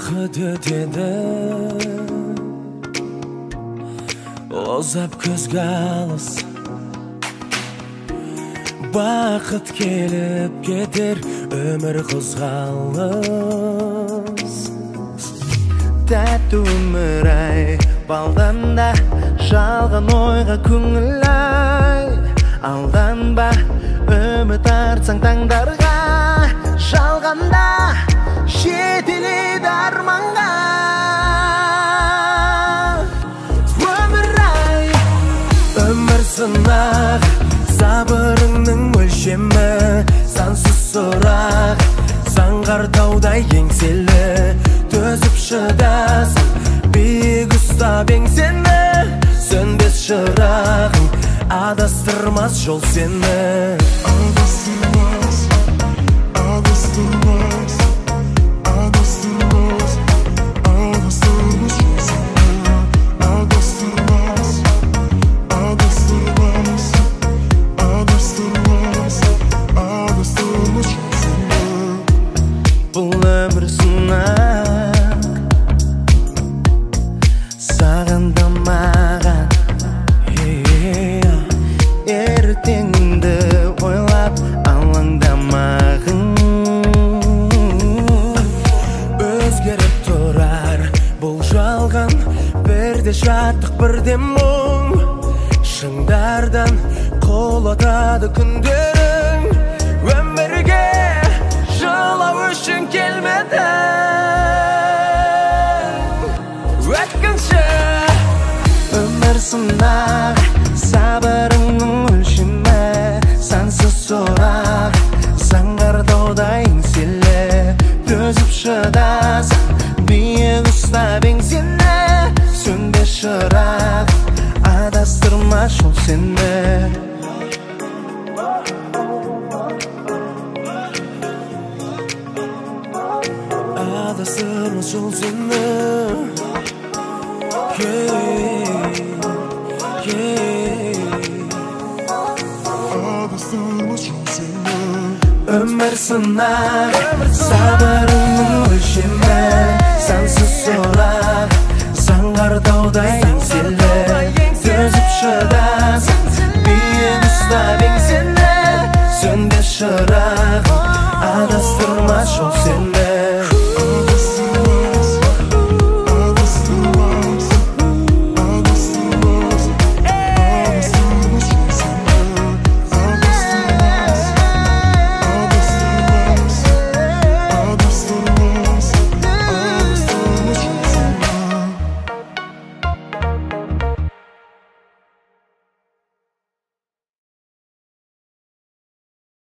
Vakit ötedi Ozap көзге алыс Vakit kelip keter Ömür kızgalız Tәтті өмір ай Балданда жалған ойға көңіл ай Алданба үміт артсаң таңдарға Жалғанда жетелейді арманға Өмір ай Өмір сынақ Сабырыңның өлшемі Сансыз сұрақ Заңғар таудай еңселі Төзіп шыдасың Биік ұстап еңсені Сөнбес шырағың Адастырмас жол сені Адастырмас, адастырмас, адастырмас, адастырмас жол сені Адастырмас, адастырмас, адастырмас, адастырмас жол сені Бұл өмір сынақ Саған да маған Ертеңді ойлап алаңдамағың Өзгеріп тұрар бұл жалған Бірде шаттық бірде мұң Шыңдардан құлатады күндерің Өмірге жылау үшін келмедің Өткінші өмір сынақ Сабырыңның өлшемі Сансыз сұрақ Заңғар таудай еңселі Төзіп шыдасың Биік ұстап еңсені Сөнбес шырақ Адастырмас жол сені Адастырмас жол сені Адастырмас жол сені Өмір сынақ Сабырыңның өлшемі Сансыз сұрақ Заңғар таудай еңселі Төзіп шыдасың Биік ұстап